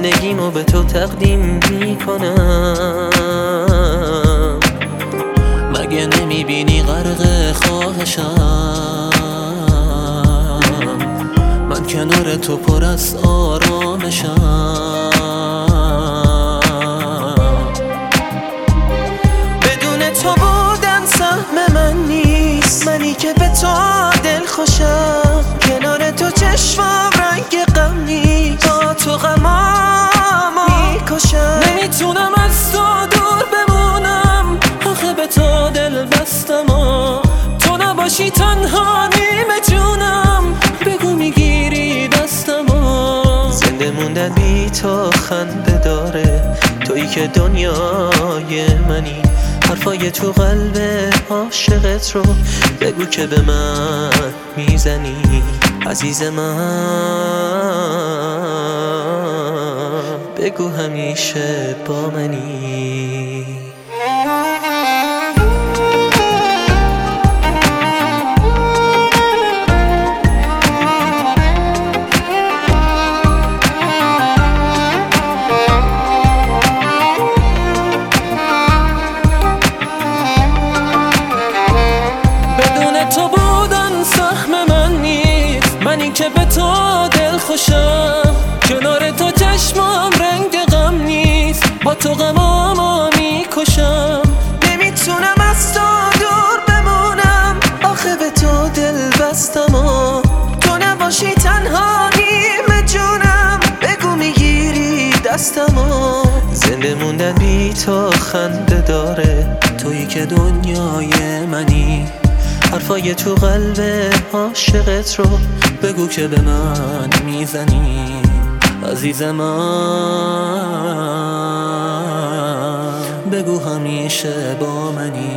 زندگیمو به تو تقدیم میکنم. مگه نمیبینی غرق خواهشم؟ من کنار تو پر از آرامشم. بدون تو بودن سهم من نیست، منی که به تو دل خوشم. کنار تو چشمم رنگ غم نیست، با تو غمامو میکشم. نمیتونم از تو دور بمونم، آخه به تو دل بستم. تو نباشی تنها نیمه جونم، بگو میگیری دستم. زنده موندن بی تو خنده داره، تویی که دنیای منی. حرفای تو قلب عاشقت رو بگو که به من میزنی. عزیز من بگو همیشه با منی. منی که به تو دل خوشم، کنار تو چشمم رنگ غم نیست، با تو غمامو میکشم. نمیتونم از تو دور بمونم، آخه به تو دل بستم. تو نباشی تنها نیمه جونم، بگو میگیری دستم. زنده موندن بی تو خنده داره، تویی که دنیای منی. حرفای تو قلب عاشقت رو بگو که به من میزنی. عزیز من بگو همیشه با منی.